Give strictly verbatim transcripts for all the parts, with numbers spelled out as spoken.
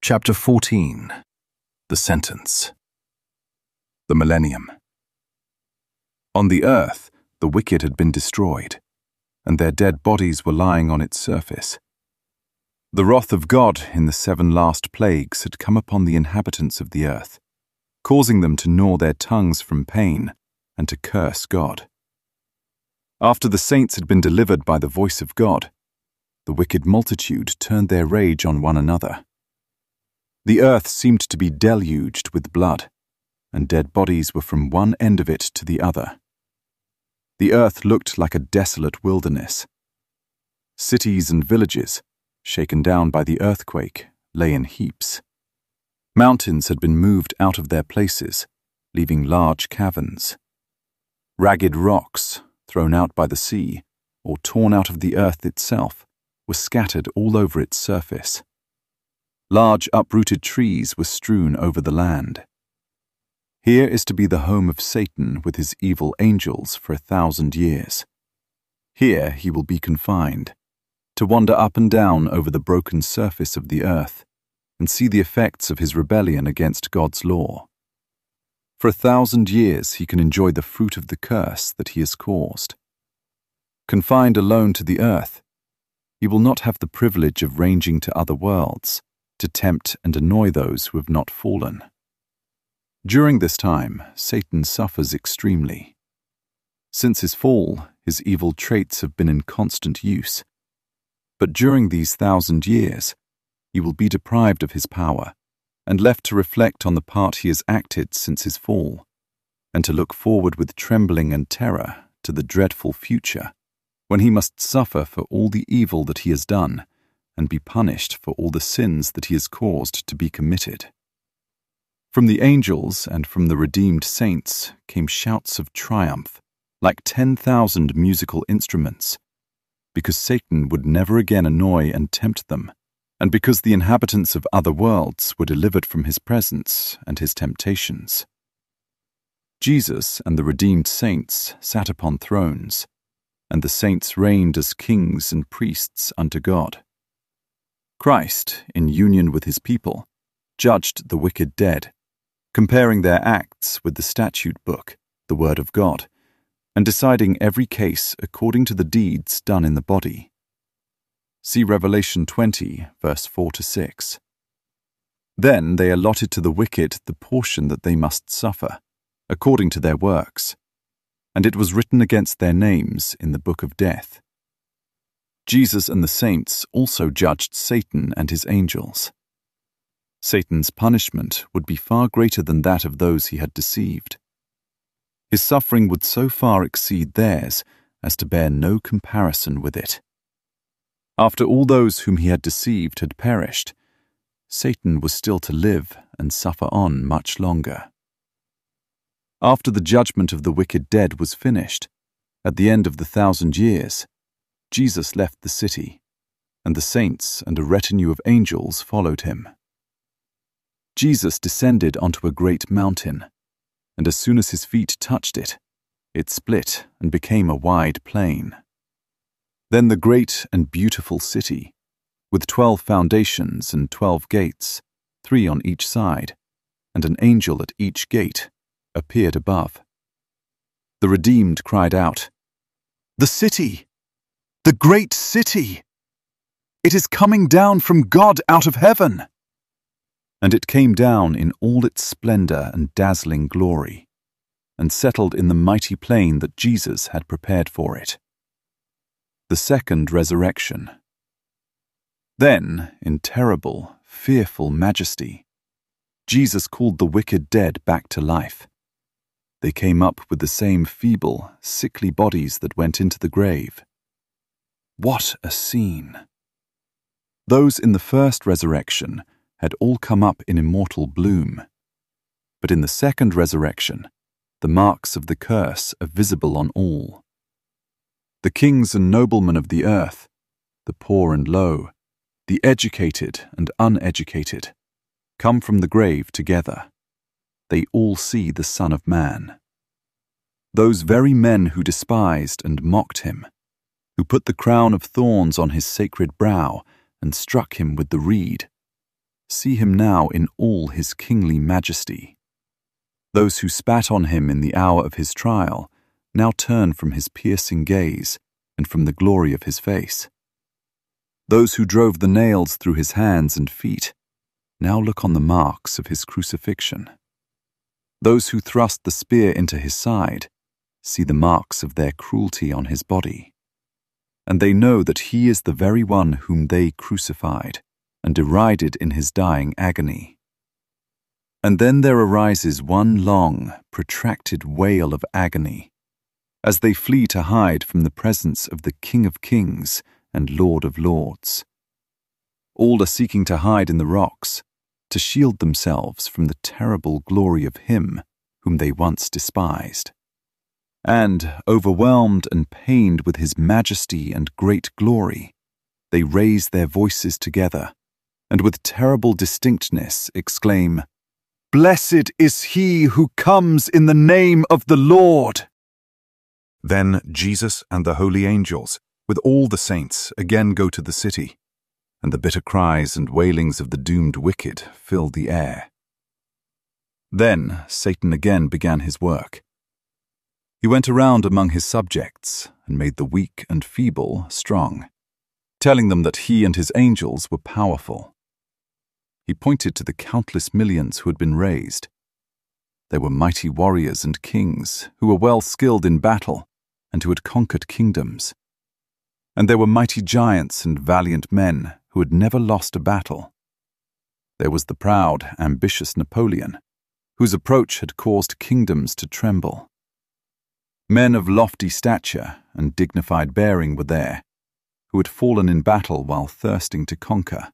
Chapter fourteen. The Sentence. The Millennium. On the earth, the wicked had been destroyed, and their dead bodies were lying on its surface. The wrath of God in the seven last plagues had come upon the inhabitants of the earth, causing them to gnaw their tongues from pain and to curse God. After the saints had been delivered by the voice of God, the wicked multitude turned their rage on one another. The earth seemed to be deluged with blood, and dead bodies were from one end of it to the other. The earth looked like a desolate wilderness. Cities and villages, shaken down by the earthquake, lay in heaps. Mountains had been moved out of their places, leaving large caverns. Ragged rocks, thrown out by the sea, or torn out of the earth itself, were scattered all over its surface. Large uprooted trees were strewn over the land. Here is to be the home of Satan with his evil angels for a thousand years. Here he will be confined, to wander up and down over the broken surface of the earth and see the effects of his rebellion against God's law. For a thousand years he can enjoy the fruit of the curse that he has caused. Confined alone to the earth, he will not have the privilege of ranging to other worlds, to tempt and annoy those who have not fallen. During this time, Satan suffers extremely. Since his fall, his evil traits have been in constant use. But during these thousand years, he will be deprived of his power and left to reflect on the part he has acted since his fall, and to look forward with trembling and terror to the dreadful future, when he must suffer for all the evil that he has done and be punished for all the sins that he has caused to be committed. From the angels and from the redeemed saints came shouts of triumph, like ten thousand musical instruments, because Satan would never again annoy and tempt them, and because the inhabitants of other worlds were delivered from his presence and his temptations. Jesus and the redeemed saints sat upon thrones, and the saints reigned as kings and priests unto God. Christ, in union with his people, judged the wicked dead, comparing their acts with the statute book, the word of God, and deciding every case according to the deeds done in the body. See Revelation twenty, verse four to six. Then they allotted to the wicked the portion that they must suffer, according to their works, and it was written against their names in the book of death. Jesus and the saints also judged Satan and his angels. Satan's punishment would be far greater than that of those he had deceived. His suffering would so far exceed theirs as to bear no comparison with it. After all those whom he had deceived had perished, Satan was still to live and suffer on much longer. After the judgment of the wicked dead was finished, at the end of the thousand years, Jesus left the city, and the saints and a retinue of angels followed him. Jesus descended onto a great mountain, and as soon as his feet touched it, it split and became a wide plain. Then the great and beautiful city, with twelve foundations and twelve gates, three on each side, and an angel at each gate, appeared above. The redeemed cried out, "The city! The great city! It is coming down from God out of heaven!" And it came down in all its splendor and dazzling glory, and settled in the mighty plain that Jesus had prepared for it. The second resurrection. Then, in terrible, fearful majesty, Jesus called the wicked dead back to life. They came up with the same feeble, sickly bodies that went into the grave. What a scene! Those in the first resurrection had all come up in immortal bloom. But in the second resurrection, the marks of the curse are visible on all. The kings and noblemen of the earth, the poor and low, the educated and uneducated, come from the grave together. They all see the Son of Man. Those very men who despised and mocked him, who put the crown of thorns on his sacred brow and struck him with the reed, see him now in all his kingly majesty. Those who spat on him in the hour of his trial now turn from his piercing gaze and from the glory of his face. Those who drove the nails through his hands and feet now look on the marks of his crucifixion. Those who thrust the spear into his side see the marks of their cruelty on his body, and they know that he is the very one whom they crucified and derided in his dying agony. And then there arises one long, protracted wail of agony, as they flee to hide from the presence of the King of Kings and Lord of Lords. All are seeking to hide in the rocks, to shield themselves from the terrible glory of him whom they once despised. And, overwhelmed and pained with his majesty and great glory, they raise their voices together, and with terrible distinctness exclaim, "Blessed is he who comes in the name of the Lord!" Then Jesus and the holy angels, with all the saints, again go to the city, and the bitter cries and wailings of the doomed wicked fill the air. Then Satan again began his work. He went around among his subjects and made the weak and feeble strong, telling them that he and his angels were powerful. He pointed to the countless millions who had been raised. They were mighty warriors and kings who were well skilled in battle and who had conquered kingdoms. And there were mighty giants and valiant men who had never lost a battle. There was the proud, ambitious Napoleon, whose approach had caused kingdoms to tremble. Men of lofty stature and dignified bearing were there, who had fallen in battle while thirsting to conquer.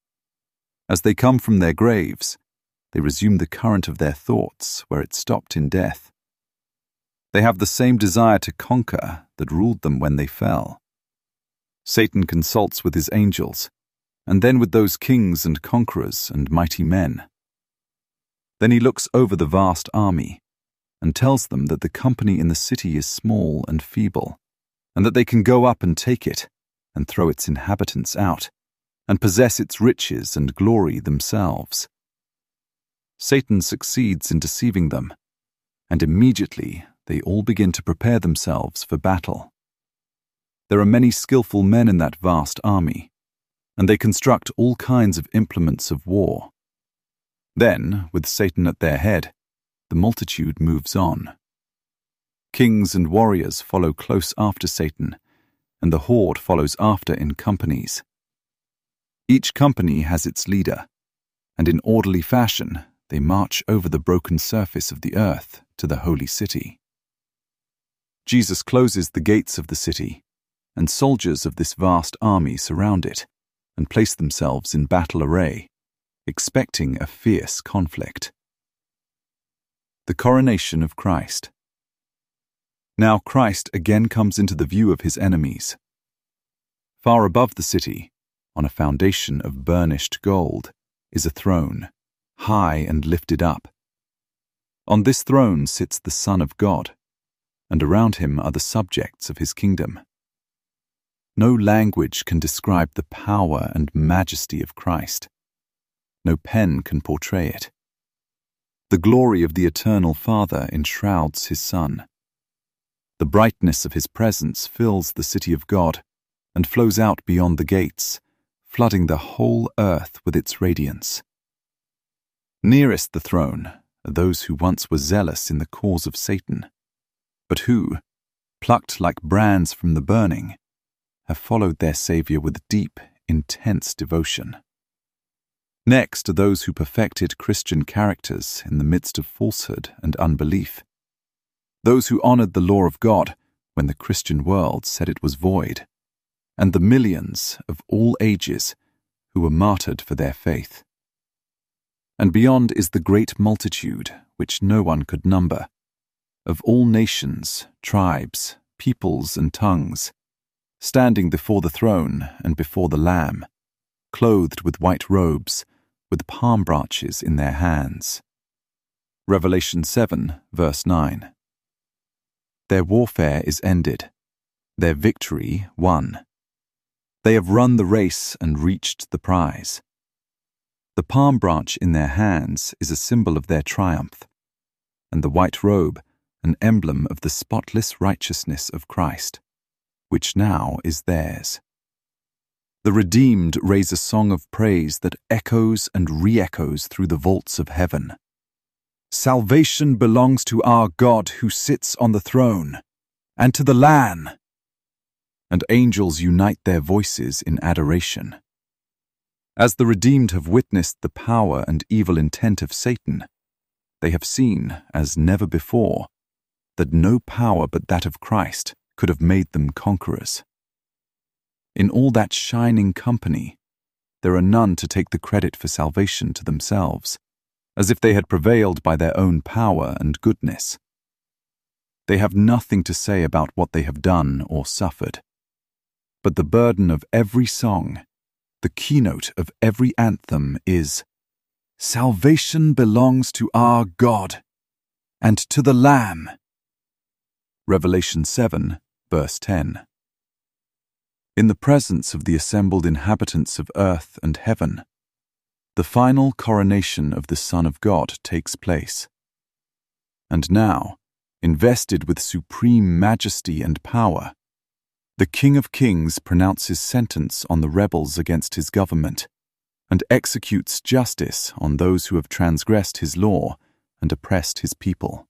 As they come from their graves, they resume the current of their thoughts where it stopped in death. They have the same desire to conquer that ruled them when they fell. Satan consults with his angels, and then with those kings and conquerors and mighty men. Then he looks over the vast army and tells them that the company in the city is small and feeble, and that they can go up and take it, and throw its inhabitants out, and possess its riches and glory themselves. Satan succeeds in deceiving them, and immediately they all begin to prepare themselves for battle. There are many skillful men in that vast army, and they construct all kinds of implements of war. Then, with Satan at their head, the multitude moves on. Kings and warriors follow close after Satan, and the horde follows after in companies. Each company has its leader, and in orderly fashion they march over the broken surface of the earth to the holy city. Jesus closes the gates of the city, and soldiers of this vast army surround it and place themselves in battle array, expecting a fierce conflict. The coronation of Christ. Now Christ again comes into the view of his enemies. Far above the city, on a foundation of burnished gold, is a throne, high and lifted up. On this throne sits the Son of God, and around him are the subjects of his kingdom. No language can describe the power and majesty of Christ. No pen can portray it. The glory of the eternal Father enshrouds his Son. The brightness of his presence fills the city of God and flows out beyond the gates, flooding the whole earth with its radiance. Nearest the throne are those who once were zealous in the cause of Satan, but who, plucked like brands from the burning, have followed their Saviour with deep, intense devotion. Next are those who perfected Christian characters in the midst of falsehood and unbelief, those who honored the law of God when the Christian world said it was void, and the millions of all ages who were martyred for their faith. And beyond is the great multitude, which no one could number, of all nations, tribes, peoples, and tongues, standing before the throne and before the Lamb, clothed with white robes, with palm branches in their hands. Revelation seven, verse nine. Their warfare is ended, their victory won. They have run the race and reached the prize. The palm branch in their hands is a symbol of their triumph, and the white robe an emblem of the spotless righteousness of Christ, which now is theirs. The redeemed raise a song of praise that echoes and re-echoes through the vaults of heaven. Salvation belongs to our God who sits on the throne, and to the Lamb. And angels unite their voices in adoration. As the redeemed have witnessed the power and evil intent of Satan, they have seen, as never before, that no power but that of Christ could have made them conquerors. In all that shining company, there are none to take the credit for salvation to themselves, as if they had prevailed by their own power and goodness. They have nothing to say about what they have done or suffered. But the burden of every song, the keynote of every anthem is, "Salvation belongs to our God, and to the Lamb." Revelation seven, verse ten. In the presence of the assembled inhabitants of earth and heaven, the final coronation of the Son of God takes place. And now, invested with supreme majesty and power, the King of Kings pronounces sentence on the rebels against his government and executes justice on those who have transgressed his law and oppressed his people.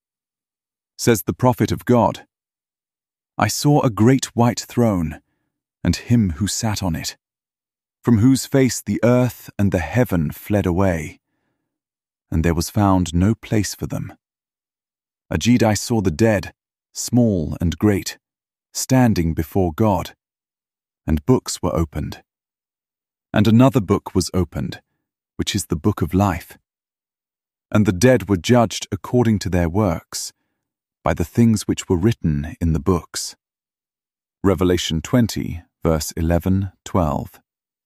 Says the prophet of God, "I saw a great white throne, and him who sat on it, from whose face the earth and the heaven fled away, and there was found no place for them. Ajid I saw the dead, small and great, standing before God, and books were opened. And another book was opened, which is the book of life. And the dead were judged according to their works, by the things which were written in the books." Revelation twenty, verse eleven, twelve.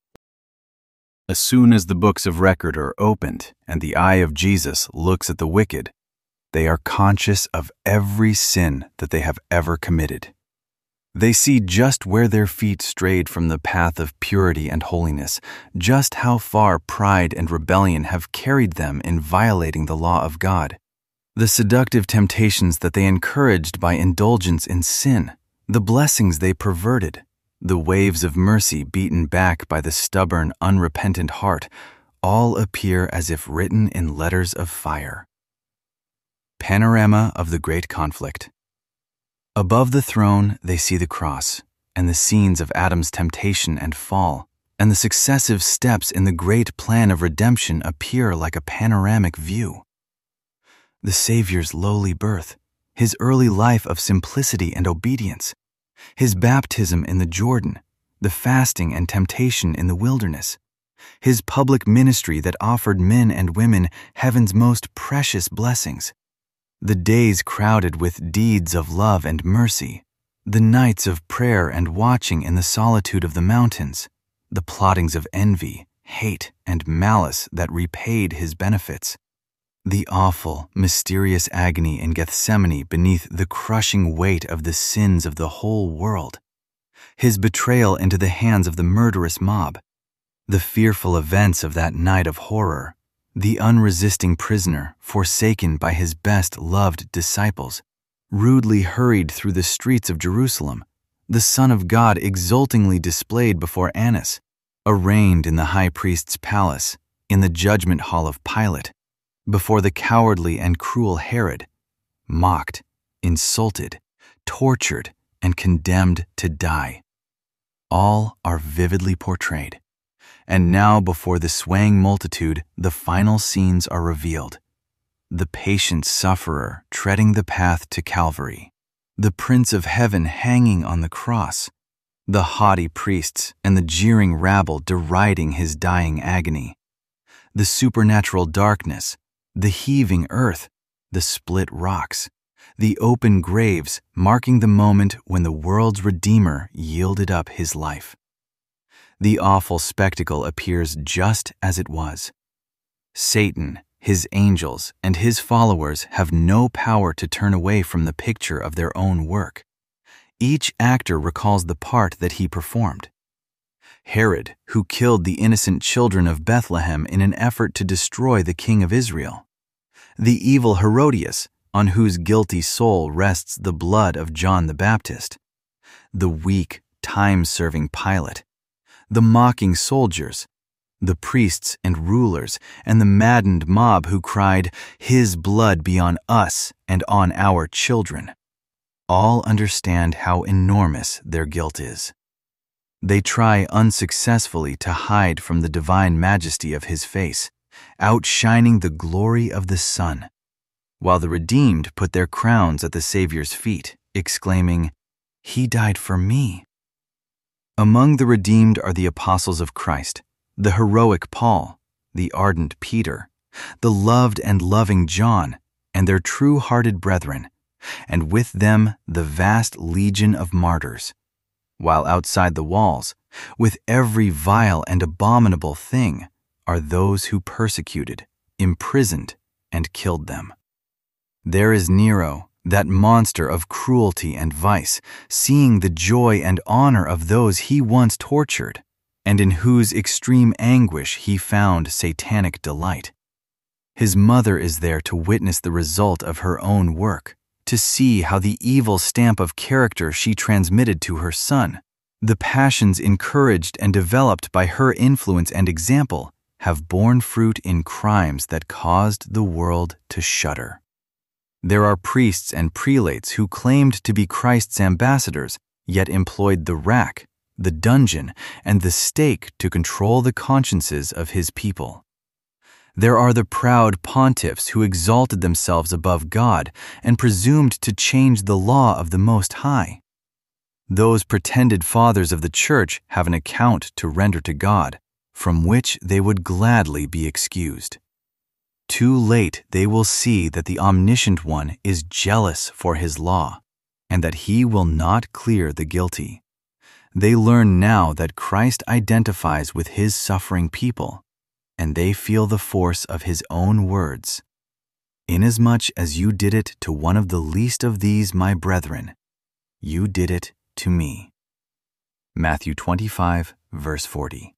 As soon as the books of record are opened and the eye of Jesus looks at the wicked, they are conscious of every sin that they have ever committed. They see just where their feet strayed from the path of purity and holiness, just how far pride and rebellion have carried them in violating the law of God. The seductive temptations that they encouraged by indulgence in sin, the blessings they perverted, the waves of mercy beaten back by the stubborn, unrepentant heart, all appear as if written in letters of fire. Panorama of the Great Conflict. Above the throne they see the cross, and the scenes of Adam's temptation and fall, and the successive steps in the great plan of redemption appear like a panoramic view. The Savior's lowly birth, his early life of simplicity and obedience, his baptism in the Jordan, the fasting and temptation in the wilderness, his public ministry that offered men and women heaven's most precious blessings, the days crowded with deeds of love and mercy, the nights of prayer and watching in the solitude of the mountains, the plottings of envy, hate, and malice that repaid his benefits, the awful, mysterious agony in Gethsemane beneath the crushing weight of the sins of the whole world, his betrayal into the hands of the murderous mob, the fearful events of that night of horror, the unresisting prisoner forsaken by his best-loved disciples, rudely hurried through the streets of Jerusalem, the Son of God exultingly displayed before Annas, arraigned in the high priest's palace, in the judgment hall of Pilate, before the cowardly and cruel Herod, mocked, insulted, tortured, and condemned to die. All are vividly portrayed. And now before the swaying multitude, the final scenes are revealed. The patient sufferer treading the path to Calvary, the Prince of Heaven hanging on the cross, the haughty priests and the jeering rabble deriding his dying agony, the supernatural darkness, the heaving earth, the split rocks, the open graves marking the moment when the world's Redeemer yielded up his life. The awful spectacle appears just as it was. Satan, his angels, and his followers have no power to turn away from the picture of their own work. Each actor recalls the part that he performed. Herod, who killed the innocent children of Bethlehem in an effort to destroy the king of Israel. The evil Herodias, on whose guilty soul rests the blood of John the Baptist. The weak, time-serving Pilate. The mocking soldiers. The priests and rulers, and the maddened mob who cried, "His blood be on us and on our children." All understand how enormous their guilt is. They try unsuccessfully to hide from the divine majesty of his face, outshining the glory of the sun, while the redeemed put their crowns at the Savior's feet, exclaiming, "He died for me." Among the redeemed are the apostles of Christ, the heroic Paul, the ardent Peter, the loved and loving John, and their true-hearted brethren, and with them the vast legion of martyrs, while outside the walls, with every vile and abominable thing, are those who persecuted, imprisoned, and killed them. There is Nero, that monster of cruelty and vice, seeing the joy and honor of those he once tortured, and in whose extreme anguish he found satanic delight. His mother is there to witness the result of her own work, to see how the evil stamp of character she transmitted to her son, the passions encouraged and developed by her influence and example, have borne fruit in crimes that caused the world to shudder. There are priests and prelates who claimed to be Christ's ambassadors, yet employed the rack, the dungeon, and the stake to control the consciences of his people. There are the proud pontiffs who exalted themselves above God and presumed to change the law of the Most High. Those pretended fathers of the Church have an account to render to God, from which they would gladly be excused. Too late they will see that the Omniscient One is jealous for his law, and that he will not clear the guilty. They learn now that Christ identifies with his suffering people, and they feel the force of his own words. "Inasmuch as you did it to one of the least of these my brethren, you did it to me." Matthew twenty-five, verse forty.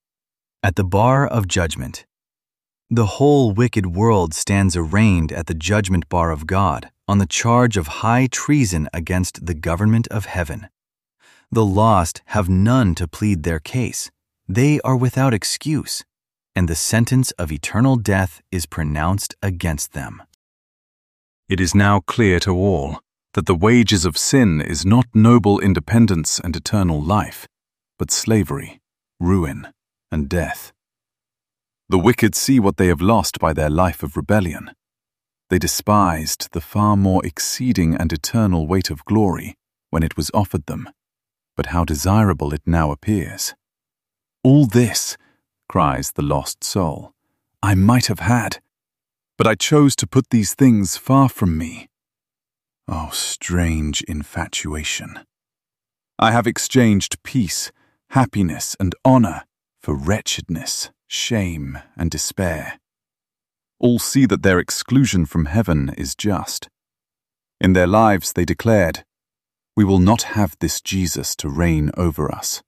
At the bar of judgment. The whole wicked world stands arraigned at the judgment bar of God on the charge of high treason against the government of heaven. The lost have none to plead their case. They are without excuse, and the sentence of eternal death is pronounced against them. It is now clear to all that the wages of sin is not noble independence and eternal life, but slavery, ruin, and death. The wicked see what they have lost by their life of rebellion. They despised the far more exceeding and eternal weight of glory when it was offered them, but how desirable it now appears. "All this," cries the lost soul, "I might have had, but I chose to put these things far from me." Oh, strange infatuation! I have exchanged peace, happiness, and honor for wretchedness, shame, and despair. All see that their exclusion from heaven is just. In their lives they declared, "We will not have this Jesus to reign over us."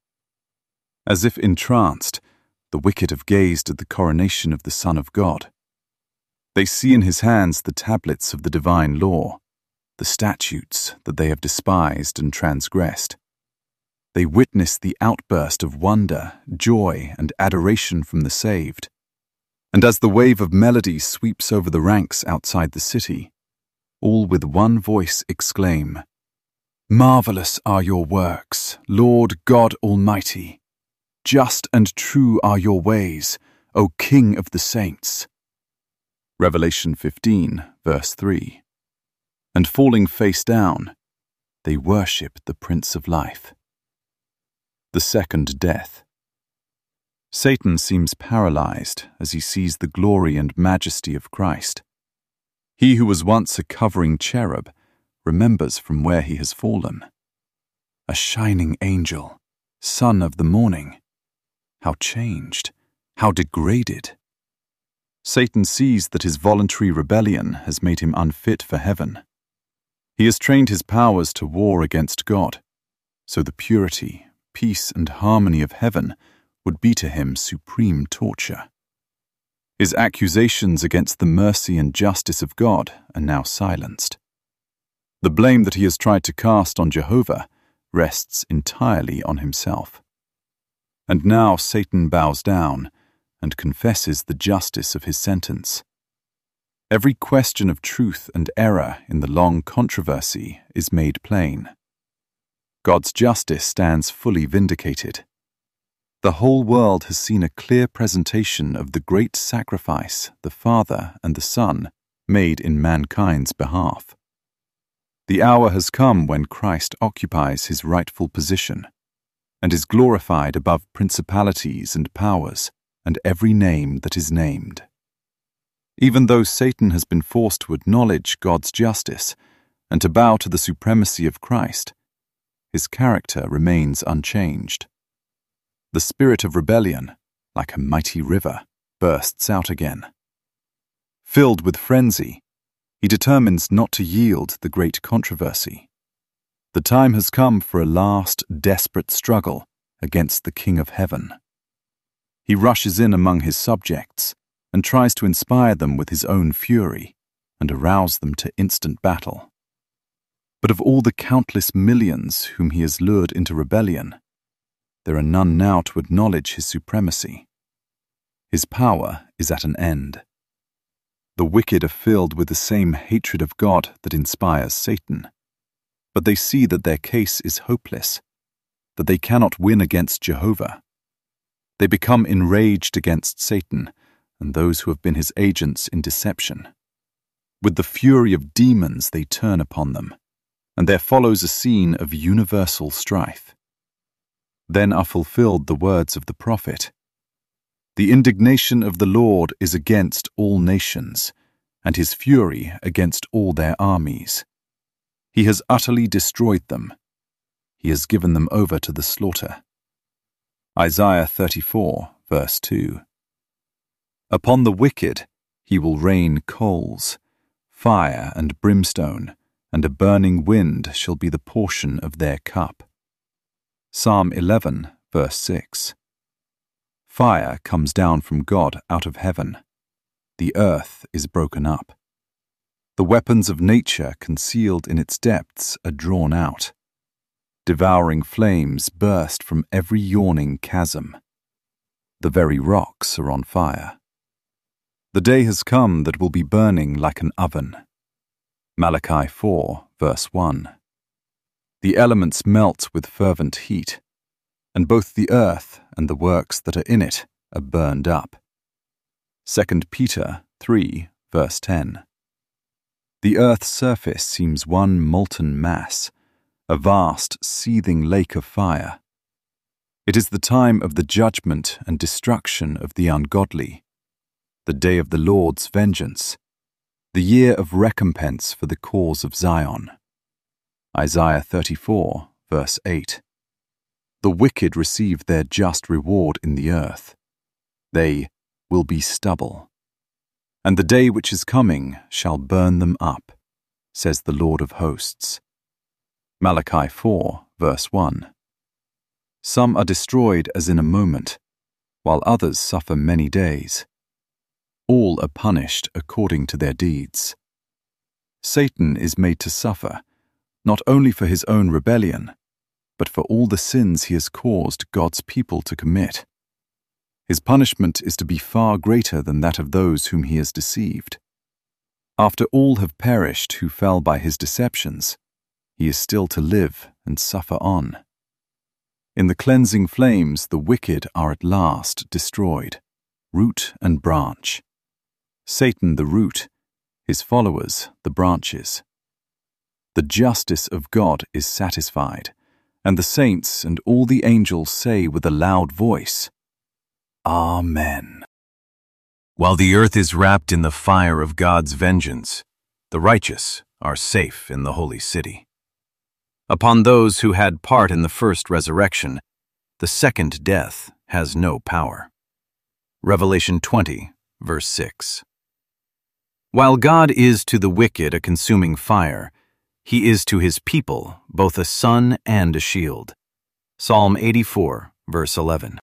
As if entranced, the wicked have gazed at the coronation of the Son of God. They see in his hands the tablets of the divine law, the statutes that they have despised and transgressed. They witness the outburst of wonder, joy, and adoration from the saved. And as the wave of melody sweeps over the ranks outside the city, all with one voice exclaim, "Marvelous are your works, Lord God Almighty. Just and true are your ways, O King of the saints." Revelation fifteen, verse three. And falling face down, they worship the Prince of Life. The second death. Satan seems paralyzed as he sees the glory and majesty of Christ. He who was once a covering cherub remembers from where he has fallen. A shining angel, son of the morning. How changed, how degraded. Satan sees that his voluntary rebellion has made him unfit for heaven. He has trained his powers to war against God, so the purity, peace, and harmony of heaven would be to him supreme torture. His accusations against the mercy and justice of God are now silenced. The blame that he has tried to cast on Jehovah rests entirely on himself. And now Satan bows down and confesses the justice of his sentence. Every question of truth and error in the long controversy is made plain. God's justice stands fully vindicated. The whole world has seen a clear presentation of the great sacrifice the Father and the Son made in mankind's behalf. The hour has come when Christ occupies his rightful position and is glorified above principalities and powers and every name that is named. Even though Satan has been forced to acknowledge God's justice and to bow to the supremacy of Christ, his character remains unchanged. The spirit of rebellion, like a mighty river, bursts out again. Filled with frenzy, he determines not to yield the great controversy. The time has come for a last desperate struggle against the King of Heaven. He rushes in among his subjects and tries to inspire them with his own fury and arouse them to instant battle. But of all the countless millions whom he has lured into rebellion, there are none now to acknowledge his supremacy. His power is at an end. The wicked are filled with the same hatred of God that inspires Satan, but they see that their case is hopeless, that they cannot win against Jehovah. They become enraged against Satan and those who have been his agents in deception. With the fury of demons they turn upon them, and there follows a scene of universal strife. Then are fulfilled the words of the prophet. The indignation of the Lord is against all nations, and his fury against all their armies. He has utterly destroyed them. He has given them over to the slaughter. Isaiah thirty-four, verse two. Upon the wicked he will rain coals, fire and brimstone, and a burning wind shall be the portion of their cup. Psalm eleven, verse six. Fire comes down from God out of heaven. The earth is broken up. The weapons of nature concealed in its depths are drawn out. Devouring flames burst from every yawning chasm. The very rocks are on fire. The day has come that will be burning like an oven. Malachi four, verse one. The elements melt with fervent heat, and both the earth and the works that are in it are burned up. Second Peter three, verse ten. The earth's surface seems one molten mass, a vast, seething lake of fire. It is the time of the judgment and destruction of the ungodly, the day of the Lord's vengeance, the year of recompense for the cause of Zion. Isaiah thirty-four, verse eight. The wicked receive their just reward in the earth. They will be stubble. And the day which is coming shall burn them up, says the Lord of hosts. Malachi four, verse one. Some are destroyed as in a moment, while others suffer many days. All are punished according to their deeds. Satan is made to suffer, not only for his own rebellion, but for all the sins he has caused God's people to commit. His punishment is to be far greater than that of those whom he has deceived. After all have perished who fell by his deceptions, he is still to live and suffer on. In the cleansing flames the wicked are at last destroyed, root and branch. Satan the root, his followers the branches. The justice of God is satisfied, and the saints and all the angels say with a loud voice, Amen. While the earth is wrapped in the fire of God's vengeance, the righteous are safe in the holy city. Upon those who had part in the first resurrection, the second death has no power. Revelation twenty, verse six. While God is to the wicked a consuming fire, he is to his people both a sun and a shield. Psalm eighty-four, verse eleven.